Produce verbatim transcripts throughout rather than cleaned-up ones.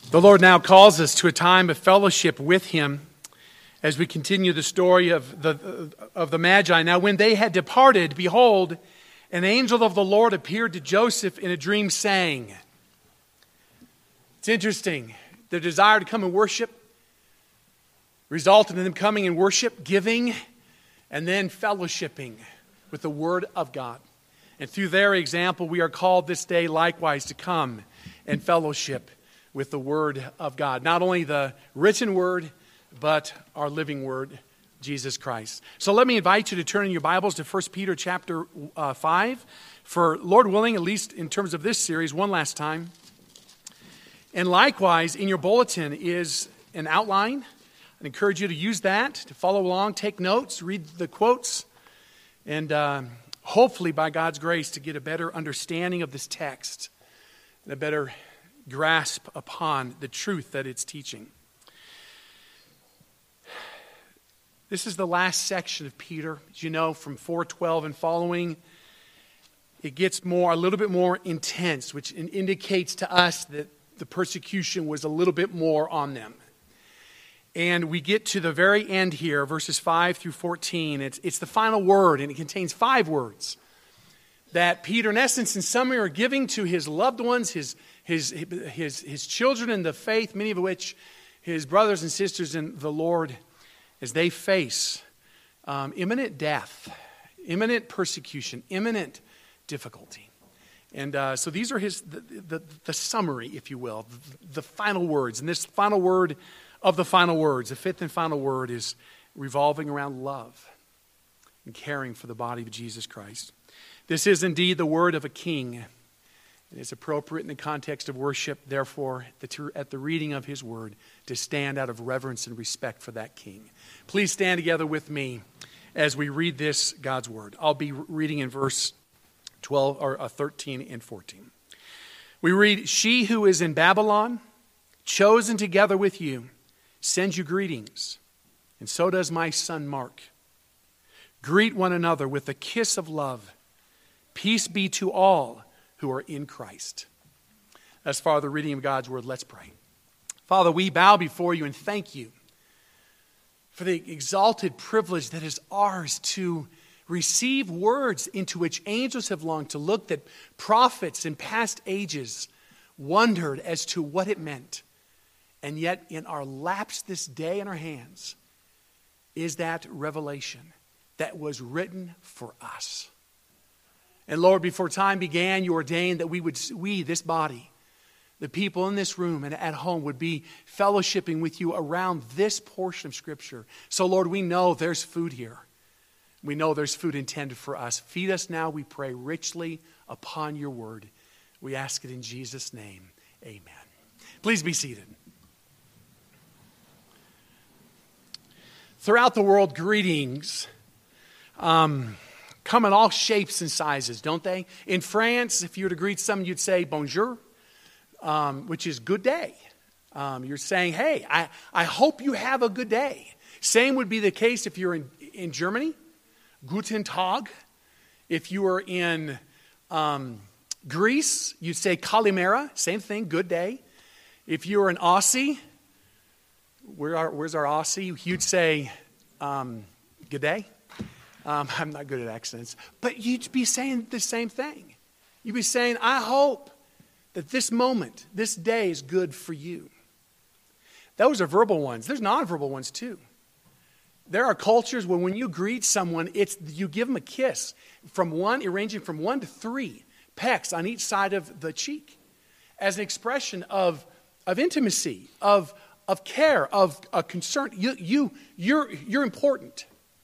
The Lord now calls us to a time of fellowship with Him as we continue the story of the, of the Magi. Now, when they had departed, behold, an angel of the Lord appeared to Joseph in a dream, saying, it's interesting, the desire to come and worship resulted in them coming and worship, giving, and then fellowshipping with the Word of God. And through their example, we are called this day likewise to come and fellowship with the Word of God. Not only the written Word, but our living Word, Jesus Christ. So let me invite you to turn in your Bibles to First Peter chapter uh, five. For Lord willing, at least in terms of this series, one last time. And likewise, in your bulletin is an outline. I encourage you to use that, to follow along, take notes, read the quotes, and uh, hopefully by God's grace to get a better understanding of this text and a better grasp upon the truth that it's teaching. This is the last section of Peter. As you know, from four twelve and following, it gets more, a little bit more intense, which indicates to us that the persecution was a little bit more on them. And we get to the very end here, verses five through fourteen. It's, it's the final word, and it contains five words that Peter, in essence, in summary, are giving to his loved ones, his, his, his, his children in the faith, many of which his brothers and sisters in the Lord, as they face um, imminent death, imminent persecution, imminent difficulty. And uh, so these are his the, the, the summary, if you will, the, the final words. And this final word of the final words, the fifth and final word, is revolving around love and caring for the body of Jesus Christ. This is indeed the word of a king. It is appropriate in the context of worship, therefore, at the reading of his word, to stand out of reverence and respect for that king. Please stand together with me as we read this, God's word. I'll be reading in verse twelve or thirteen and fourteen. We read, "She who is in Babylon, chosen together with you, sends you greetings, and so does my son Mark. Greet one another with a kiss of love. Peace be to all who are in Christ." As far as the reading of God's word, let's pray. Father, we bow before you and thank you for the exalted privilege that is ours to receive words into which angels have longed to look, that prophets in past ages wondered as to what it meant. And yet in our laps this day in our hands is that revelation that was written for us. And Lord, before time began, you ordained that we would, we, this body, the people in this room and at home, would be fellowshipping with you around this portion of Scripture. So Lord, we know there's food here. We know there's food intended for us. Feed us now, we pray, richly upon your word. We ask it in Jesus' name. Amen. Please be seated. Throughout the world, greetings um, come in all shapes and sizes, don't they? In France, if you were to greet someone, you'd say bonjour, um, which is good day. Um, you're saying, hey, I, I hope you have a good day. Same would be the case if you're in, in Germany. Guten Tag. If you were in um, Greece, you'd say Kalimera. Same thing, good day. If you were an Aussie, where are, where's our Aussie? You'd say um, good day. Um, I'm not good at accents. But you'd be saying the same thing. You'd be saying, I hope that this moment, this day is good for you. Those are verbal ones. There's nonverbal ones too. There are cultures where when you greet someone, it's you give them a kiss from one, ranging from one to three pecks on each side of the cheek as an expression of, of intimacy, of, of care, of a concern. You, you, you're, you're important.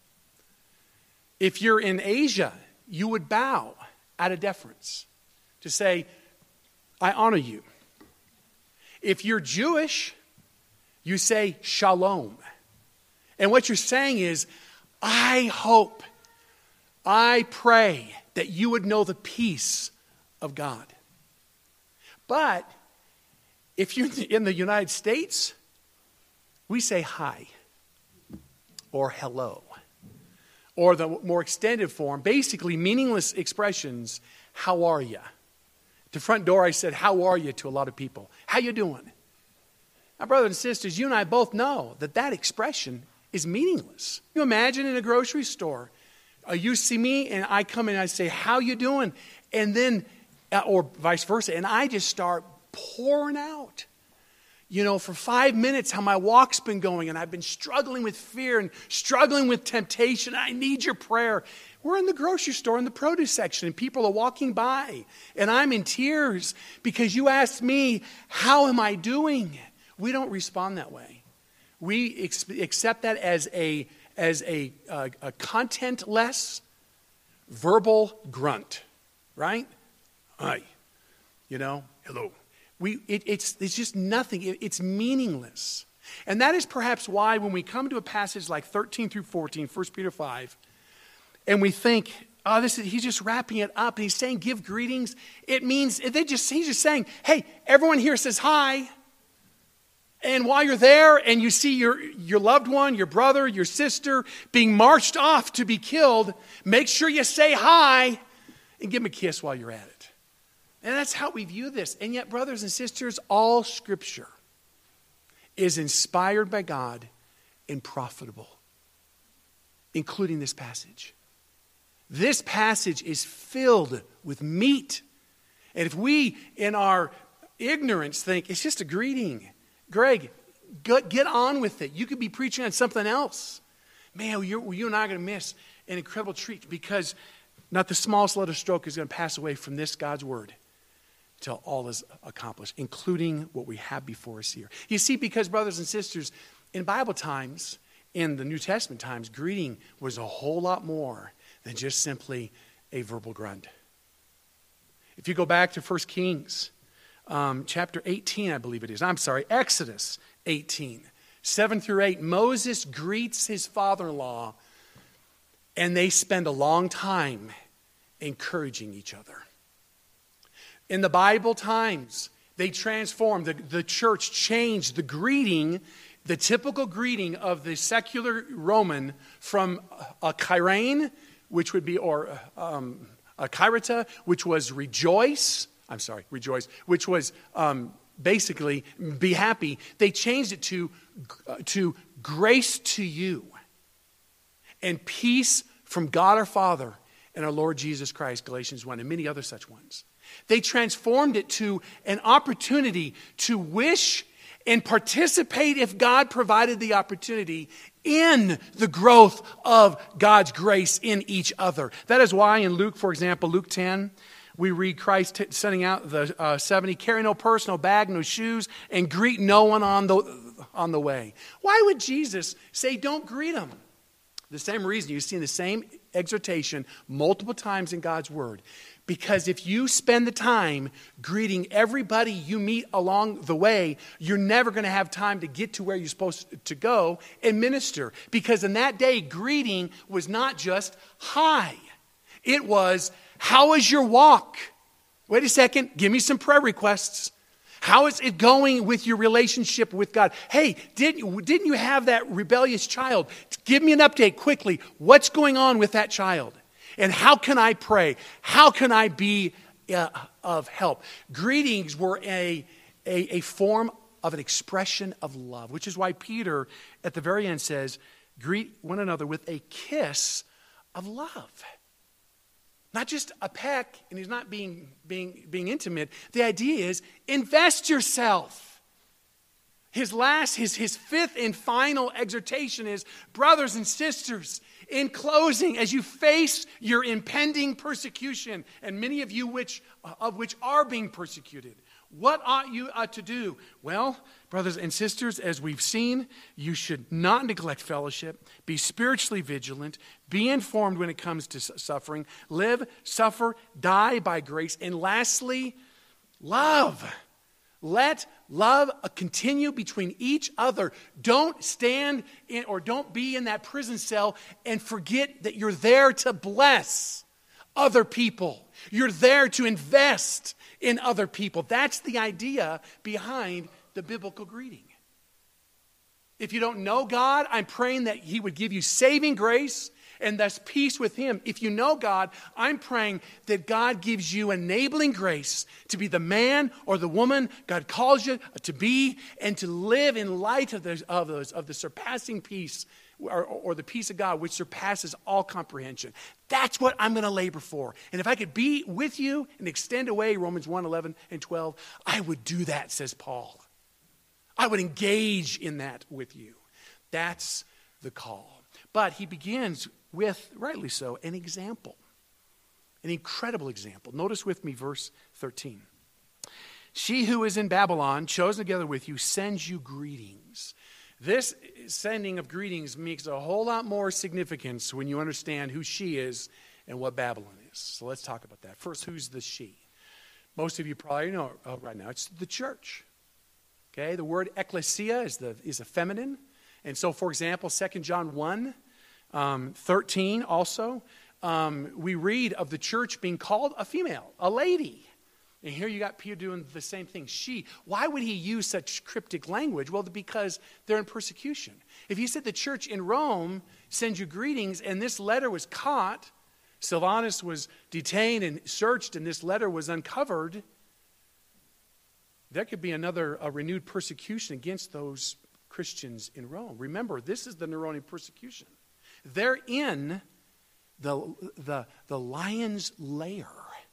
If you're in Asia, you would bow out of deference to say, I honor you. If you're Jewish, you say shalom. And what you're saying is, I hope, I pray that you would know the peace of God. But if you're in the United States, we say hi or hello. Or the more extended form, basically meaningless expressions, how are you? At the front door I said, how are you to a lot of people? How you doing? My brothers and sisters, you and I both know that that expression is meaningless. You imagine in a grocery store, uh, you see me and I come in and I say, how you doing? And then, uh, or vice versa, and I just start pouring out, you know, for five minutes how my walk's been going, and I've been struggling with fear and struggling with temptation. I need your prayer. We're in the grocery store in the produce section, and people are walking by, and I'm in tears because you asked me, how am I doing? We don't respond that way. We ex- accept that as a as a, uh, a content-less, verbal grunt, right? Hi, you know, hello. We it, it's it's just nothing. It, it's meaningless, and that is perhaps why when we come to a passage like thirteen through fourteen, First Peter five, and we think, oh, this is he's just wrapping it up, and he's saying, give greetings. It means they just he's just saying, hey, everyone here says hi. And while you're there and you see your, your loved one, your brother, your sister being marched off to be killed, make sure you say hi and give them a kiss while you're at it. And that's how we view this. And yet, brothers and sisters, all Scripture is inspired by God and profitable, including this passage. This passage is filled with meat. And if we, in our ignorance, think it's just a greeting, Greg, get on with it. You could be preaching on something else. Man, you, you and I are going to miss an incredible treat because not the smallest letter stroke is going to pass away from this God's word until all is accomplished, including what we have before us here. You see, because brothers and sisters, in Bible times, in the New Testament times, greeting was a whole lot more than just simply a verbal grunt. If you go back to First Kings, Um, chapter eighteen, I believe it is. I'm sorry, Exodus eighteen, seven through eight. Moses greets his father-in-law, and they spend a long time encouraging each other. In the Bible times, they transformed, the, the church changed the greeting, the typical greeting of the secular Roman from a chairein, which would be, or um, a chairata, which was rejoice. I'm sorry, rejoice, which was um, basically be happy. They changed it to, uh, to grace to you and peace from God our Father and our Lord Jesus Christ, Galatians one, and many other such ones. They transformed it to an opportunity to wish and participate, if God provided the opportunity, in the growth of God's grace in each other. That is why in Luke, for example, Luke ten, we read Christ t- sending out the uh, seventy, carry no purse, no bag, no shoes, and greet no one on the, on the way. Why would Jesus say don't greet them? The same reason you see the same exhortation multiple times in God's word. Because if you spend the time greeting everybody you meet along the way, you're never going to have time to get to where you're supposed to go and minister. Because in that day, greeting was not just hi. It was, how is your walk? Wait a second, give me some prayer requests. How is it going with your relationship with God? Hey, didn't, didn't you have that rebellious child? Give me an update quickly. What's going on with that child? And how can I pray? How can I be uh, of help? Greetings were a, a, a form of an expression of love, which is why Peter at the very end says, greet one another with a kiss of love. Not just a peck, and he's not being, being, being intimate. The idea is invest yourself. His last, his, his fifth and final exhortation is, brothers and sisters, in closing, as you face your impending persecution, and many of you which of which are being persecuted, what ought you uh, to do? Well, brothers and sisters, as we've seen, you should not neglect fellowship, be spiritually vigilant, be informed when it comes to suffering, live, suffer, die by grace, and lastly, love. Let love continue between each other. Don't stand in or don't be in that prison cell and forget that you're there to bless other people. You're there to invest in other people. That's the idea behind the biblical greeting. If you don't know God, I'm praying that He would give you saving grace and thus peace with him. If you know God, I'm praying that God gives you enabling grace to be the man or the woman God calls you to be, and to live in light of the, of those, of the surpassing peace, or, or the peace of God which surpasses all comprehension. That's what I'm going to labor for. And if I could be with you and extend away Romans one, eleven, and twelve, I would do that, says Paul. I would engage in that with you. That's the call. But he begins with, rightly so, an example. An incredible example. Notice with me verse thirteen. She who is in Babylon, chosen together with you, sends you greetings. This sending of greetings makes a whole lot more significance when you understand who she is and what Babylon is. So let's talk about that. First, who's the she? Most of you probably know uh, right now, it's the church. Okay, the word ecclesia is the is a feminine. And so, for example, Second John one, um, thirteen also, um, we read of the church being called a female, a lady. And here you got Peter doing the same thing. She. Why would he use such cryptic language? Well, because they're in persecution. If he said the church in Rome sends you greetings, and this letter was caught, Silvanus was detained and searched, and this letter was uncovered, there could be another a renewed persecution against those Christians in Rome. Remember, this is the Neronian persecution. They're in the, the, the lion's lair.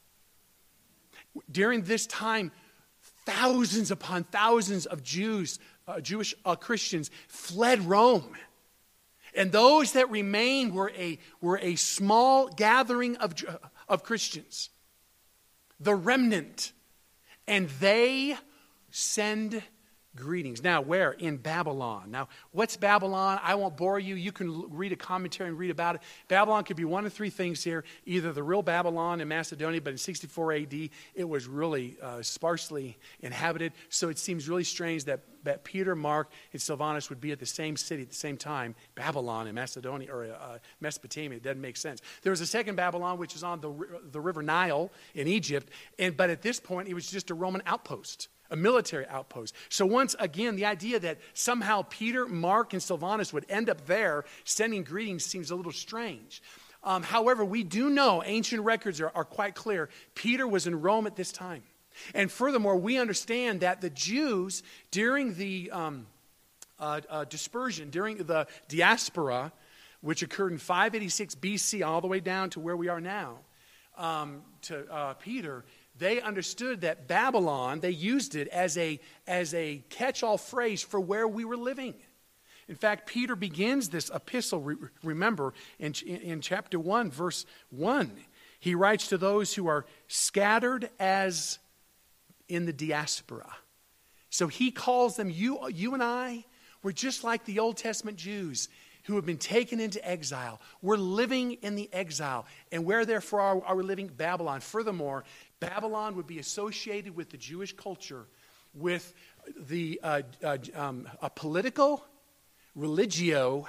During this time, thousands upon thousands of Jews, uh, Jewish uh, Christians fled Rome. And those that remained were a, were a small gathering of, of Christians, the remnant. And they send greetings. Now, where? In Babylon. Now, what's Babylon? I won't bore you. You can read a commentary and read about it. Babylon could be one of three things here. Either the real Babylon in Macedonia, but in sixty-four A D, it was really uh, sparsely inhabited. So it seems really strange that, that Peter, Mark, and Silvanus would be at the same city at the same time, Babylon in Macedonia, or uh, Mesopotamia. It doesn't make sense. There was a second Babylon, which is on the, the river Nile in Egypt, and but at this point, it was just a Roman outpost. A military outpost. So once again, the idea that somehow Peter, Mark, and Silvanus would end up there sending greetings seems a little strange. Um, however, we do know, ancient records are, are quite clear, Peter was in Rome at this time. And furthermore, we understand that the Jews, during the um, uh, uh, dispersion, during the diaspora, which occurred in five eighty-six B C all the way down to where we are now, um, to uh, Peter, they understood that Babylon, they used it as a, as a catch-all phrase for where we were living. In fact, Peter begins this epistle, re- remember, in, in chapter one, verse one. He writes to those who are scattered as in the diaspora. So he calls them, you, you and I, we're just like the Old Testament Jews who have been taken into exile. We're living in the exile. And where therefore are, are we living? Babylon. Furthermore, Babylon would be associated with the Jewish culture with the uh, uh, um, a political, religio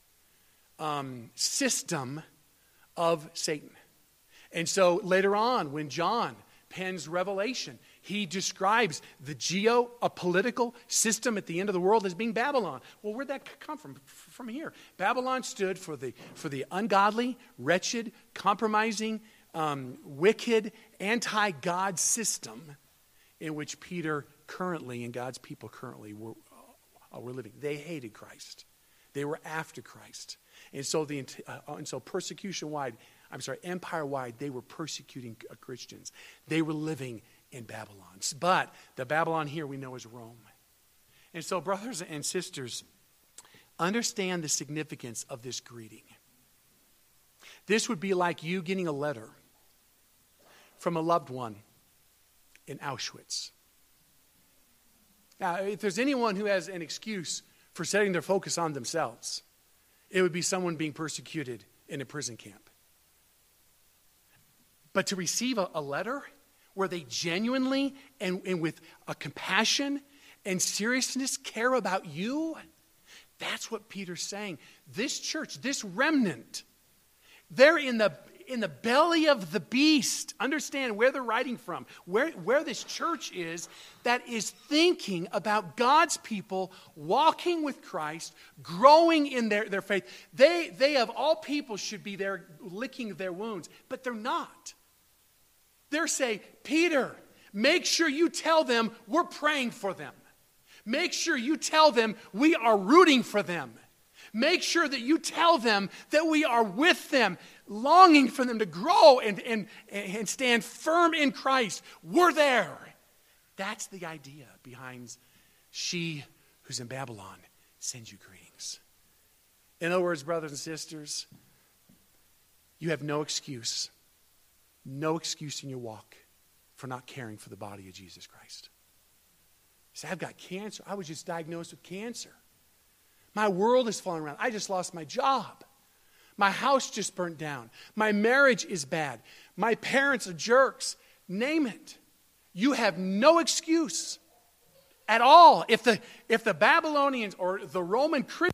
um, system of Satan. And so later on, when John pens Revelation, he describes the geo-political system at the end of the world as being Babylon. Well, where'd that come from? From here. Babylon stood for the, for the ungodly, wretched, compromising, um, wicked, anti-God system in which Peter currently and God's people currently were, uh, were living. They hated Christ. They were after Christ. And so, the, uh, and so persecution-wide, I'm sorry, empire-wide, they were persecuting Christians. They were living in Babylon. But the Babylon here we know is Rome. And so, brothers and sisters, understand the significance of this greeting. This would be like you getting a letter from a loved one in Auschwitz. Now, if there's anyone who has an excuse for setting their focus on themselves, it would be someone being persecuted in a prison camp. But to receive a, a letter where they genuinely and, and with a compassion and seriousness care about you, that's what Peter's saying. This church, this remnant, they're in the in the belly of the beast. Understand where they're writing from, where, where this church is that is thinking about God's people walking with Christ, growing in their, their faith. They, they of all people should be there licking their wounds, but they're not. They're saying, Peter, make sure you tell them we're praying for them. Make sure you tell them we are rooting for them. Make sure that you tell them that we are with them, longing for them to grow and, and, and stand firm in Christ. We're there. That's the idea behind she who's in Babylon sends you greetings. In other words, brothers and sisters, you have no excuse, no excuse in your walk for not caring for the body of Jesus Christ. You say, I've got cancer. I was just diagnosed with cancer. My world is falling around. I just lost my job. My house just burnt down. My marriage is bad. My parents are jerks. Name it. You have no excuse at all. If the, if the Babylonians or the Roman Christians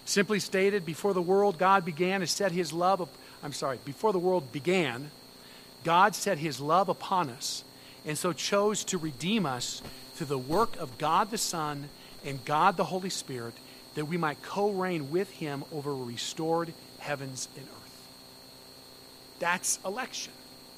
Simply stated, before the world God began to set his love, I'm sorry, before the world began, God set his love upon us and so chose to redeem us through the work of God the Son and God the Holy Spirit, that we might co-reign with him over restored heavens and earth. That's election.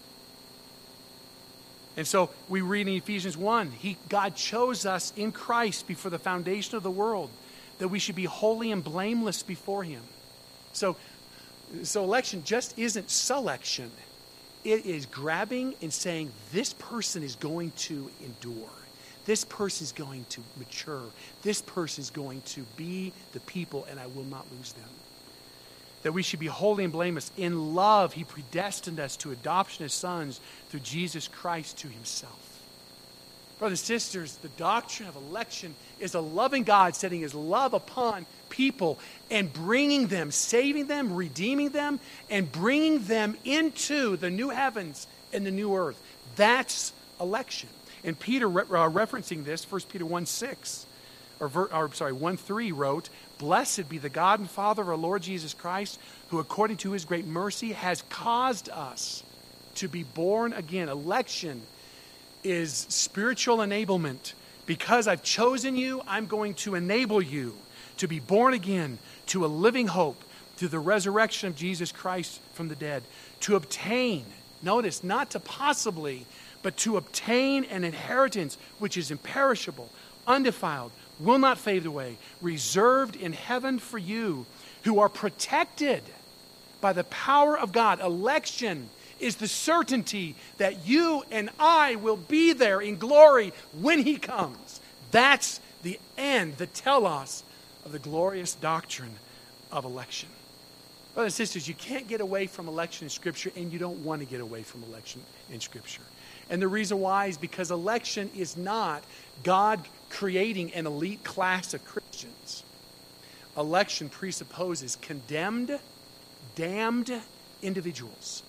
And so we read in Ephesians one, he, God chose us in Christ before the foundation of the world, that we should be holy and blameless before him. So, so election just isn't selection. It is grabbing and saying, this person is going to endure. This person is going to mature. This person is going to be the people, and I will not lose them. That we should be holy and blameless. In love, he predestined us to adoption as sons through Jesus Christ to himself. Brothers and sisters, the doctrine of election is a loving God setting his love upon people and bringing them, saving them, redeeming them, and bringing them into the new heavens and the new earth. That's election. And Peter, re- uh, referencing this, First Peter one six, or, ver- or sorry, one three wrote, "Blessed be the God and Father of our Lord Jesus Christ, who according to his great mercy has caused us to be born again." Election is spiritual enablement. Because I've chosen you, I'm going to enable you to be born again to a living hope through the resurrection of Jesus Christ from the dead. To obtain, notice, not to possibly, but to obtain an inheritance which is imperishable, undefiled, will not fade away, reserved in heaven for you, who are protected by the power of God. Election is the certainty that you and I will be there in glory when he comes. That's the end, the telos of the glorious doctrine of election. Brothers and sisters, you can't get away from election in Scripture, and you don't want to get away from election in Scripture. And the reason why is because election is not God creating an elite class of Christians. Election presupposes condemned, damned individuals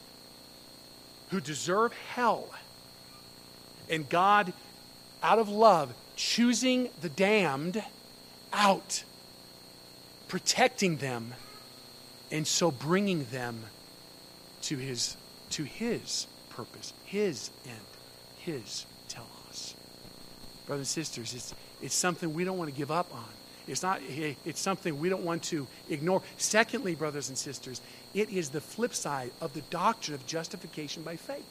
who deserve hell. And God, out of love, choosing the damned out, protecting them, and so bringing them to his, to his purpose, his end, his telos. Brothers and sisters, it's, it's something we don't want to give up on. It's not. It's something we don't want to ignore. Secondly, brothers and sisters, it is the flip side of the doctrine of justification by faith.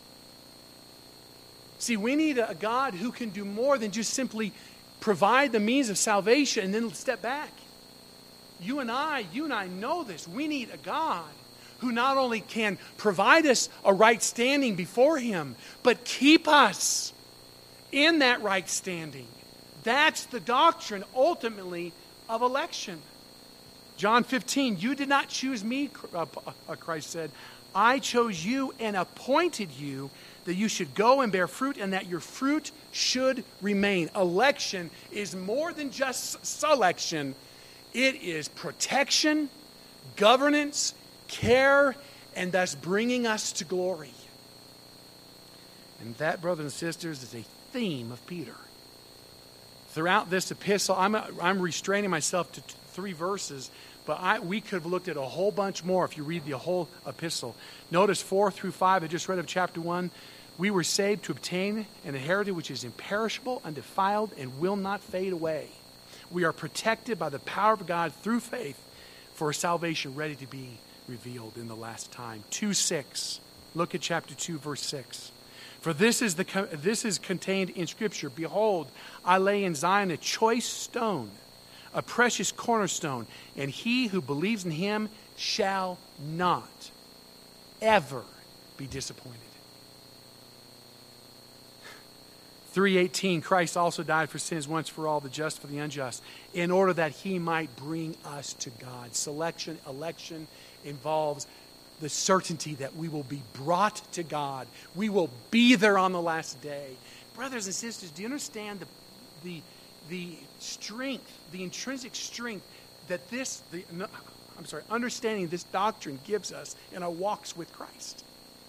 See, we need a God who can do more than just simply provide the means of salvation and then step back. You and I, you and I know this. We need a God who not only can provide us a right standing before him, but keep us in that right standing. That's the doctrine, ultimately, of election. John fifteen, "You did not choose me," Christ said. "I chose you and appointed you that you should go and bear fruit and that your fruit should remain." Election is more than just selection. It is protection, governance, care, and thus bringing us to glory. And that, brothers and sisters, is a theme of Peter. Throughout this epistle, I'm, I'm restraining myself to t- three verses, but I, we could have looked at a whole bunch more if you read the whole epistle. Notice four through five, I just read of chapter one. "We were saved to obtain an inheritance which is imperishable, undefiled, and will not fade away. We are protected by the power of God through faith for a salvation ready to be revealed in the last time." two six. Look at chapter two, verse six. "For this is the this is contained in Scripture. Behold, I lay in Zion a choice stone, a precious cornerstone, and he who believes in him shall not ever be disappointed." three eighteen, "Christ also died for sins once for all, the just for the unjust, in order that he might bring us to God." Selection, election involves the certainty that we will be brought to God. We will be there on the last day. Brothers and sisters, do you understand the, the, the strength, the intrinsic strength that this, the, no, I'm sorry, understanding this doctrine gives us in our walks with Christ?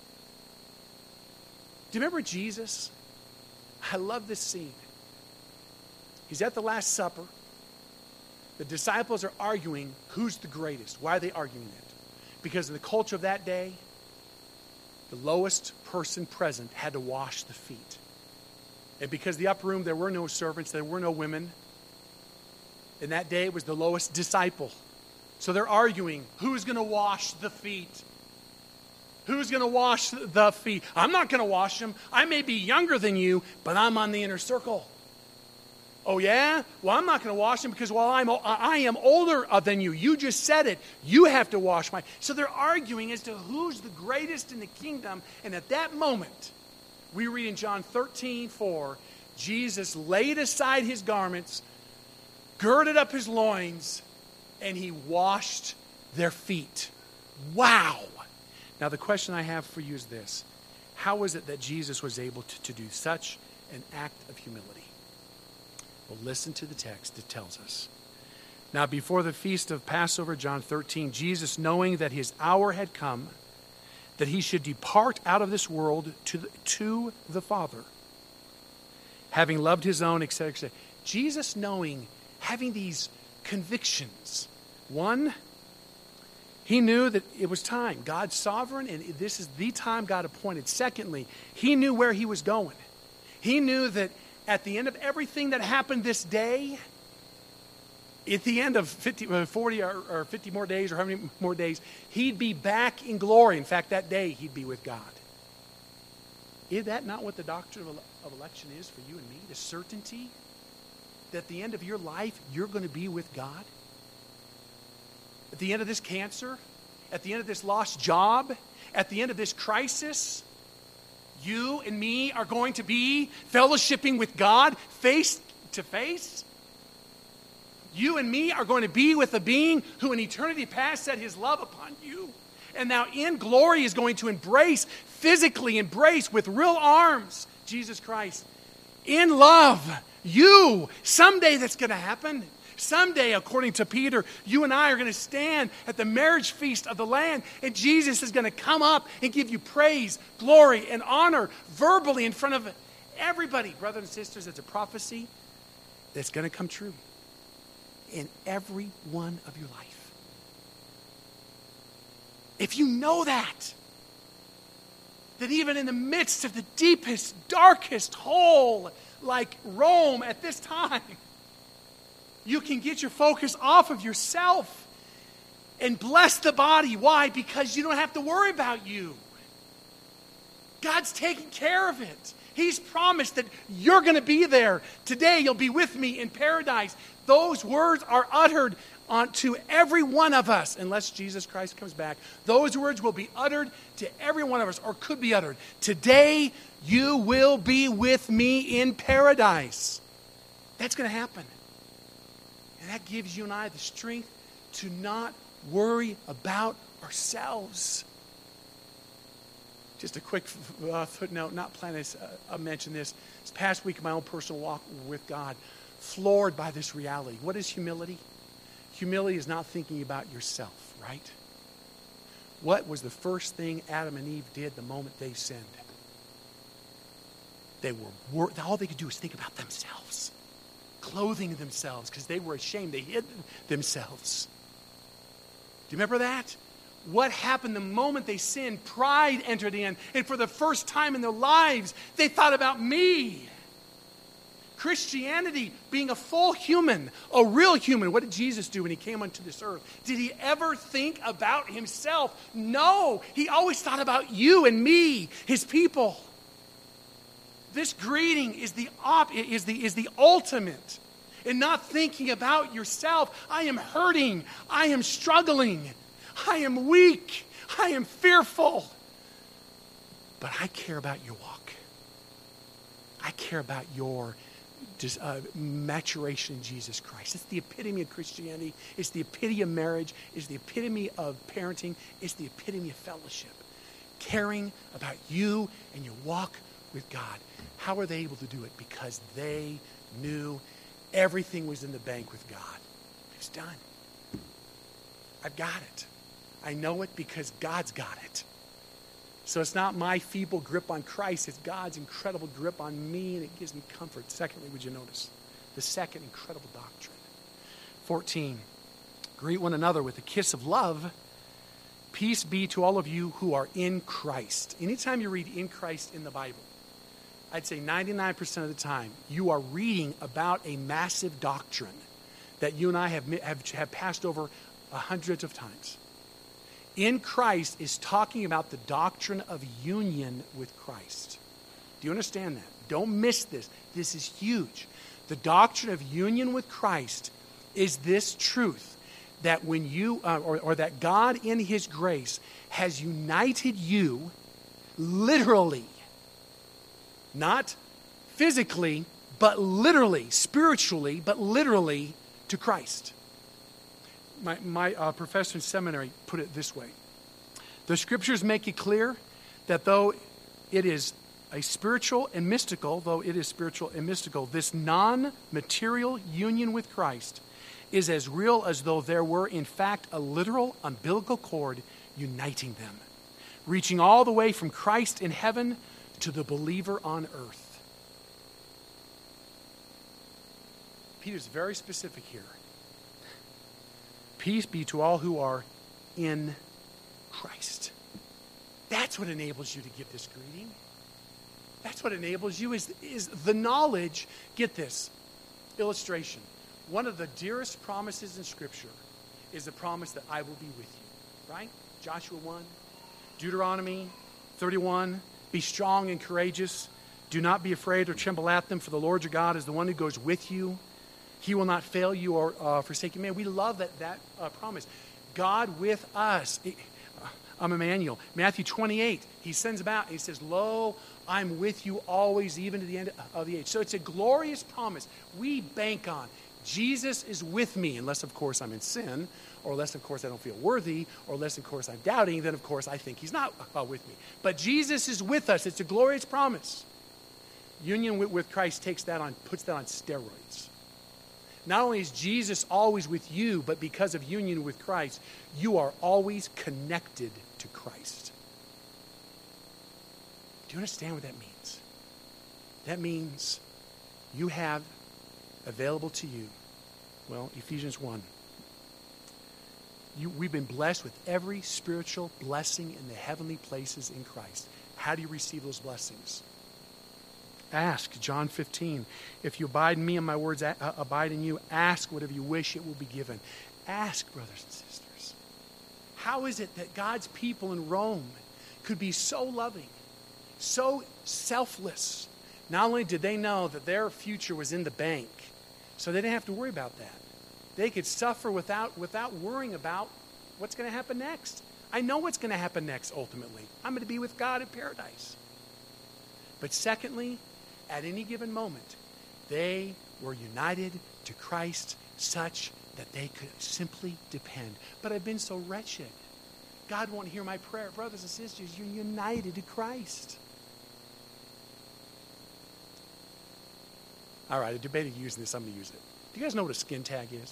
Do you remember Jesus? I love this scene. He's at the Last Supper. The disciples are arguing who's the greatest. Why are they arguing that? Because in the culture of that day, the lowest person present had to wash the feet. And because the upper room, there were no servants, there were no women. In that day, it was the lowest disciple. So they're arguing, who's going to wash the feet? Who's going to wash the feet? I'm not going to wash them. I may be younger than you, but I'm on the inner circle. Oh, yeah? Well, I'm not going to wash them because while I'm, I am older than you. You just said it. You have to wash my... So they're arguing as to who's the greatest in the kingdom. And at that moment, we read in John thirteen four, Jesus laid aside his garments, girded up his loins, and he washed their feet. Wow! Now, the question I have for you is this. How is it that Jesus was able to, to do such an act of humility? Well, listen to the text. It tells us. Now, before the feast of Passover, John thirteen, Jesus, knowing that his hour had come, that he should depart out of this world to the, to the Father, having loved his own, et cetera, et cetera. Jesus knowing, having these convictions. One, he knew that it was time. God's sovereign, and this is the time God appointed. Secondly, he knew where he was going. He knew that at the end of everything that happened this day, at the end of fifty, forty or, or fifty more days, or how many more days, he'd be back in glory. In fact, that day he'd be with God. Is that not what the doctrine of, of election is for you and me? The certainty that at the end of your life, you're going to be with God? At the end of this cancer, at the end of this lost job, at the end of this crisis, you and me are going to be fellowshipping with God face to face. You and me are going to be with a being who in eternity past set his love upon you. And now in glory is going to embrace, physically embrace with real arms, Jesus Christ. In love, you. Someday that's going to happen. Someday, according to Peter, you and I are going to stand at the marriage feast of the Lamb, and Jesus is going to come up and give you praise, glory, and honor verbally in front of everybody. Brothers and sisters, it's a prophecy that's going to come true in every one of your life. If you know that, that even in the midst of the deepest, darkest hole like Rome at this time, you can get your focus off of yourself and bless the body. Why? Because you don't have to worry about you. God's taking care of it. He's promised that you're going to be there. Today you'll be with me in paradise. Those words are uttered on, to every one of us, unless Jesus Christ comes back. Those words will be uttered to every one of us, or could be uttered. Today you will be with me in paradise. That's going to happen. And that gives you and I the strength to not worry about ourselves. Just a quick uh, footnote, not planning to uh, mention this. This past week, my own personal walk with God, floored by this reality. What is humility? Humility is not thinking about yourself, right? What was the first thing Adam and Eve did the moment they sinned? They were, all they could do was think about themselves. Clothing themselves because they were ashamed. They hid themselves. Do you remember that? What happened the moment they sinned? Pride entered in. And for the first time in their lives, they thought about me. Christianity, being a full human, a real human. What did Jesus do when he came onto this earth? Did he ever think about himself? No. He always thought about you and me, his people. This greeting is the op- is the is the ultimate in not thinking about yourself. I am hurting. I am struggling. I am weak. I am fearful. But I care about your walk. I care about your uh, maturation in Jesus Christ. It's the epitome of Christianity. It's the epitome of marriage. It's the epitome of parenting. It's the epitome of fellowship. Caring about you and your walk with God. How are they able to do it? Because they knew everything was in the bank with God. It's done. I've got it. I know it because God's got it. So it's not my feeble grip on Christ. It's God's incredible grip on me, and it gives me comfort. Secondly, would you notice the second incredible doctrine? fourteen. Greet one another with a kiss of love. Peace be to all of you who are in Christ. Anytime you read in Christ in the Bible, I'd say ninety-nine percent of the time, you are reading about a massive doctrine that you and I have, have, have passed over hundreds of times. In Christ is talking about the doctrine of union with Christ. Do you understand that? Don't miss this. This is huge. The doctrine of union with Christ is this truth that when you, uh, or, or that God in His grace has united you literally, not physically, but literally, spiritually, but literally to Christ. My, my uh, professor in seminary put it this way. The scriptures make it clear that though it is a spiritual and mystical, though it is spiritual and mystical, this non-material union with Christ is as real as though there were in fact a literal umbilical cord uniting them, reaching all the way from Christ in heaven to the believer on earth. Peter's very specific here. Peace be to all who are in Christ. That's what enables you to give this greeting. That's what enables you is, is the knowledge. Get this. Illustration. One of the dearest promises in Scripture is the promise that I will be with you. Right? Joshua one. Deuteronomy thirty-one. Be strong and courageous. Do not be afraid or tremble at them, for the Lord your God is the one who goes with you. He will not fail you or uh, forsake you. Man, we love that, that uh, promise. God with us. It, uh, I'm Emmanuel. Matthew twenty-eight, he sends about, and he says, lo, I'm with you always, even to the end of the age. So it's a glorious promise we bank on. Jesus is with me, unless, of course, I'm in sin, or unless, of course, I don't feel worthy, or unless, of course, I'm doubting, then, of course, I think he's not uh, with me. But Jesus is with us. It's a glorious promise. Union with, with Christ takes that on, puts that on steroids. Not only is Jesus always with you, but because of union with Christ, you are always connected to Christ. Do you understand what that means? That means you have available to you, well, Ephesians one. You, we've been blessed with every spiritual blessing in the heavenly places in Christ. How do you receive those blessings? Ask, John fifteen. If you abide in me and my words a- uh, abide in you, ask whatever you wish, it will be given. Ask, brothers and sisters. How is it that God's people in Rome could be so loving, so selfless? Not only did they know that their future was in the bank, so they didn't have to worry about that. They could suffer without, without worrying about what's going to happen next. I know what's going to happen next, ultimately. I'm going to be with God in paradise. But secondly, at any given moment, they were united to Christ such that they could simply depend. But I've been so wretched. God won't hear my prayer. Brothers and sisters, you're united to Christ. All right, I debated using this. I'm going to use it. Do you guys know what a skin tag is?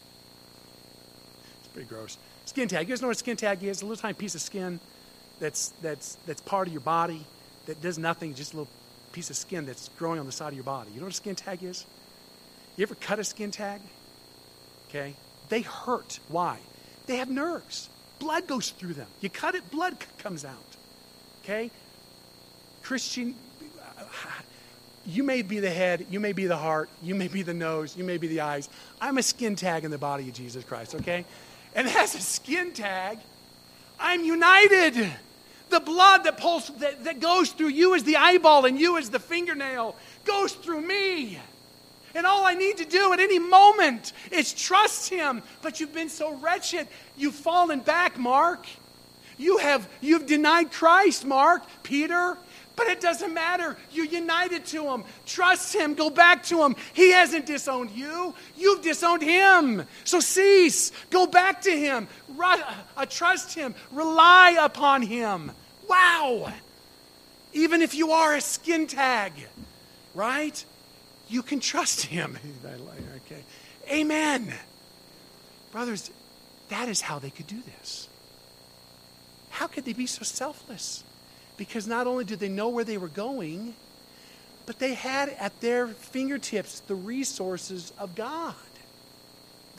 It's pretty gross. Skin tag. You guys know what a skin tag is? A little tiny piece of skin that's that's that's part of your body that does nothing, just a little piece of skin that's growing on the side of your body. You know what a skin tag is? You ever cut a skin tag? Okay. They hurt. Why? They have nerves. Blood goes through them. You cut it, blood c- comes out. Okay? Christian, you may be the head, you may be the heart, you may be the nose, you may be the eyes. I'm a skin tag in the body of Jesus Christ, okay? And as a skin tag, I'm united. The blood that pulls, that, that goes through you as the eyeball and you as the fingernail goes through me. And all I need to do at any moment is trust him. But you've been so wretched. You've fallen back, Mark. You have, you've denied Christ, Mark, Peter. But it doesn't matter. You're united to him. Trust him. Go back to him. He hasn't disowned you. You've disowned him. So cease. Go back to him. Ru- uh, trust him. Rely upon him. Wow. Even if you are a skin tag, right? You can trust him. Okay. Amen. Brothers, that is how they could do this. How could they be so selfless? Because not only did they know where they were going, but they had at their fingertips the resources of God.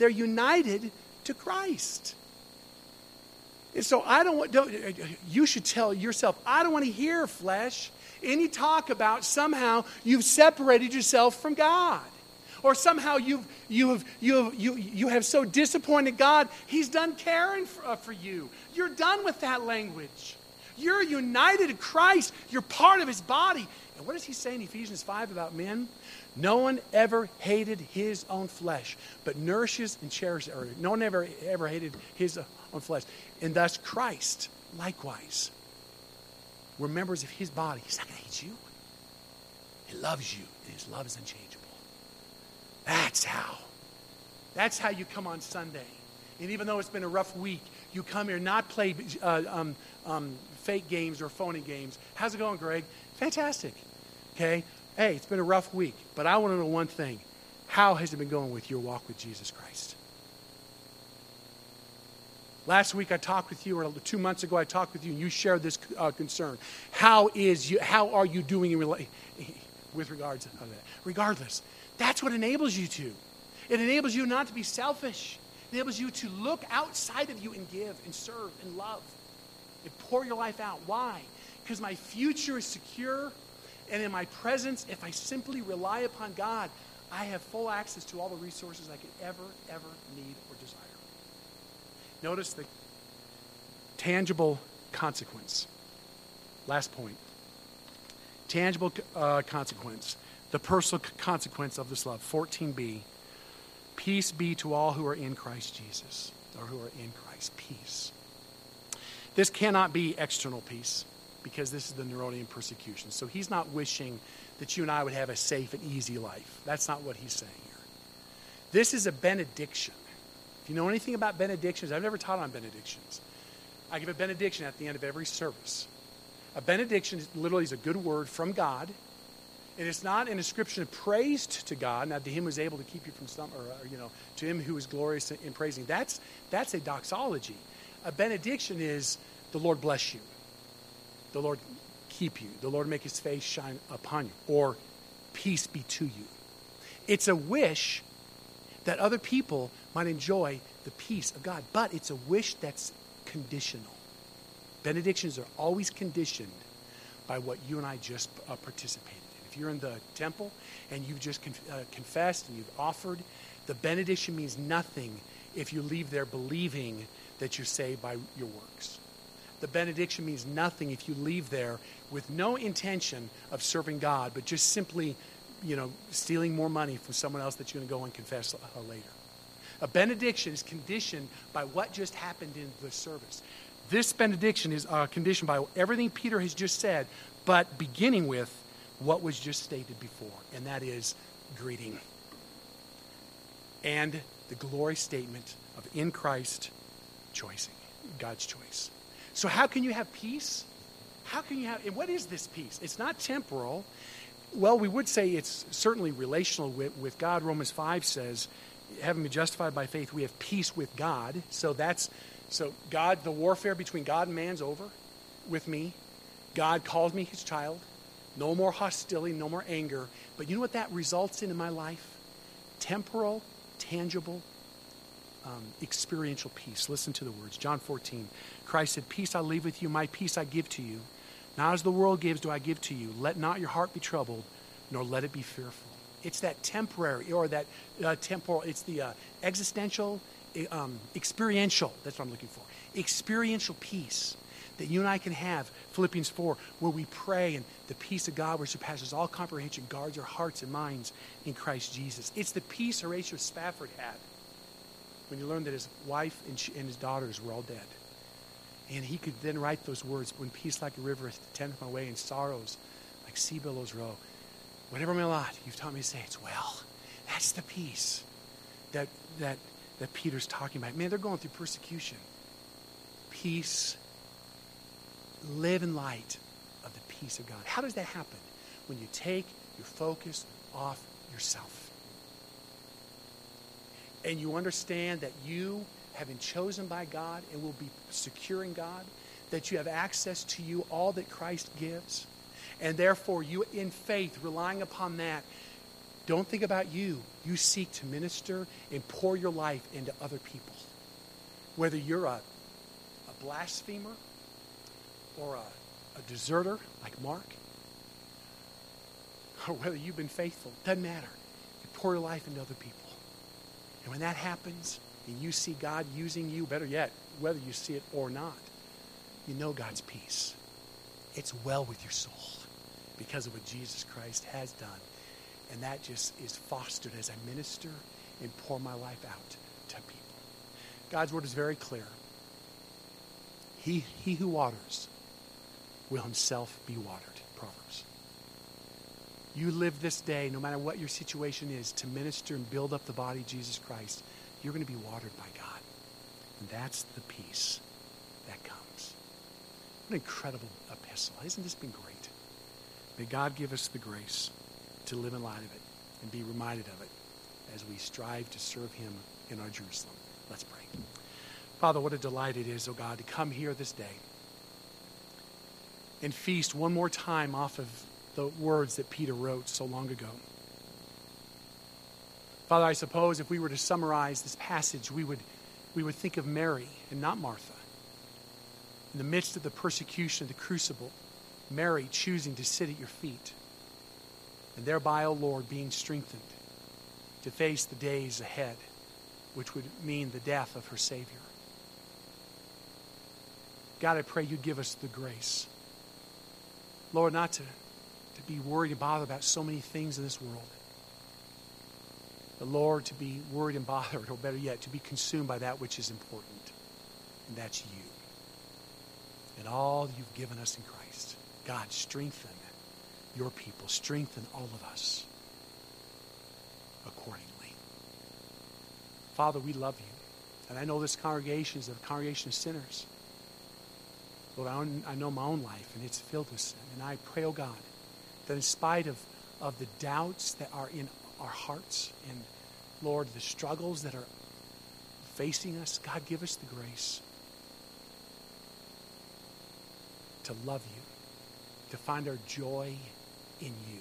They're united to Christ. And so I don't want, don't, you should tell yourself, I don't want to hear, flesh, any talk about somehow you've separated yourself from God. Or somehow you've, you, have, you, have, you, you have so disappointed God, He's done caring for, uh, for you. You're done with that language. You're united to Christ. You're part of His body. And what does He say in Ephesians five about men? No one ever hated his own flesh, but nourishes and cherishes, or no one ever, ever hated his own flesh. And thus Christ, likewise, we're members of His body. He's not going to hate you. He loves you, and His love is unchangeable. That's how. That's how you come on Sunday. And even though it's been a rough week, you come here not play uh, um, um, fake games or phony games. How's it going, Greg? Fantastic. Okay? Hey, it's been a rough week, but I want to know one thing. How has it been going with your walk with Jesus Christ? Last week I talked with you, or two months ago I talked with you, and you shared this uh, concern. How is you? How are you doing in rela- with regards to that? Regardless, that's what enables you to. It enables you not to be selfish. It enables you to look outside of you and give and serve and love and pour your life out. Why? Because my future is secure, and in my presence, if I simply rely upon God, I have full access to all the resources I could ever, ever need or desire. Notice the tangible consequence. Last point. Tangible uh, consequence. The personal c- consequence of this love. fourteen b. Peace be to all who are in Christ Jesus, or who are in Christ. Peace. This cannot be external peace, because this is the Neronian persecution. So he's not wishing that you and I would have a safe and easy life. That's not what he's saying here. This is a benediction. If you know anything about benedictions, I've never taught on benedictions. I give a benediction at the end of every service. A benediction is literally is a good word from God. And it's not an ascription of praise to God. Now, to Him who is able to keep you from some, or, or you know, to Him who is glorious in praising. That's that's a doxology. A benediction is the Lord bless you, the Lord keep you, the Lord make His face shine upon you, or peace be to you. It's a wish that other people might enjoy the peace of God, but it's a wish that's conditional. Benedictions are always conditioned by what you and I just uh, participated in. If you're in the temple and you've just conf- uh, confessed and you've offered, the benediction means nothing if you leave there believing that you're saved by your works. The benediction means nothing if you leave there with no intention of serving God, but just simply, you know, stealing more money from someone else that you're going to go and confess uh, later. A benediction is conditioned by what just happened in the service. This benediction is uh, conditioned by everything Peter has just said, but beginning with what was just stated before, and that is greeting. And the glory statement of in Christ choicing, God's choice. So how can you have peace? How can you have, and what is this peace? It's not temporal. Well, we would say it's certainly relational with, with God. Romans five says, having been justified by faith, we have peace with God. So that's, so God, the warfare between God and man's over with me. God calls me His child. No more hostility, no more anger. But you know what that results in in my life? Temporal, tangible, um, experiential peace. Listen to the words. John fourteen. Christ said, peace I leave with you, my peace I give to you. Not as the world gives do I give to you. Let not your heart be troubled, nor let it be fearful. It's that temporary, or that uh, temporal, it's the uh, existential, um, experiential, that's what I'm looking for. Experiential peace that you and I can have, Philippians four, where we pray and the peace of God which surpasses all comprehension guards our hearts and minds in Christ Jesus. It's the peace Horatio Spafford had when he learned that his wife and, she, and his daughters were all dead. And he could then write those words, when peace like a river attendeth my way and sorrows like sea billows roll. Whatever my lot, you've taught me to say it's well. That's the peace that, that, that Peter's talking about. Man, they're going through persecution. Peace. Live in light of the peace of God. How does that happen? When you take your focus off yourself. And you understand that you have been chosen by God and will be secure in God. That you have access to you all that Christ gives. And therefore you, in faith, relying upon that, Don't think about you. You seek to minister and pour your life into other people. Whether you're a, a blasphemer or a, a deserter like Mark, or whether you've been faithful, doesn't matter. You pour your life into other people. And when that happens, and you see God using you, better yet, whether you see it or not, you know God's peace. It's well with your soul because of what Jesus Christ has done. And that just is fostered as I minister and pour my life out to people. God's word is very clear. He, he who waters will himself be watered. Proverbs. You live this day, no matter what your situation is, to minister and build up the body of Jesus Christ. You're going to be watered by God. And that's the peace that comes. What an incredible epistle. Hasn't this been great? May God give us the grace to live in light of it and be reminded of it as we strive to serve him in our Jerusalem. Let's pray. Father, what a delight it is, oh God, to come here this day and feast one more time off of the words that Peter wrote so long ago. Father, I suppose if we were to summarize this passage, we would, we would think of Mary and not Martha. In the midst of the persecution of the crucible, Mary choosing to sit at your feet, and thereby, O Lord, being strengthened to face the days ahead, which would mean the death of her Savior. God, I pray you'd give us the grace, Lord, not to, to be worried and bothered about so many things in this world. But Lord, to be worried and bothered, or better yet, to be consumed by that which is important, and that's you and all you've given us in Christ. God, strengthen your people. Strengthen all of us accordingly. Father, we love you. And I know this congregation is a congregation of sinners. Lord, I, own, I know my own life, and it's filled with sin. And I pray, oh God, that in spite of, of the doubts that are in our hearts, and Lord, the struggles that are facing us, God, give us the grace to love you, to find our joy in you.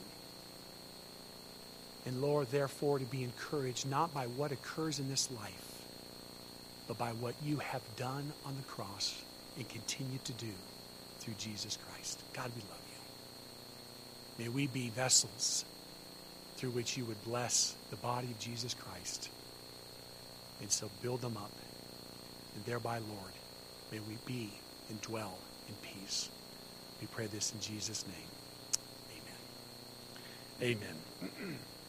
And Lord, therefore, to be encouraged not by what occurs in this life, but by what you have done on the cross and continue to do through Jesus Christ. God, we love you. May we be vessels through which you would bless the body of Jesus Christ. And so build them up. And thereby, Lord, may we be and dwell in peace. We pray this in Jesus' name. Amen. Amen.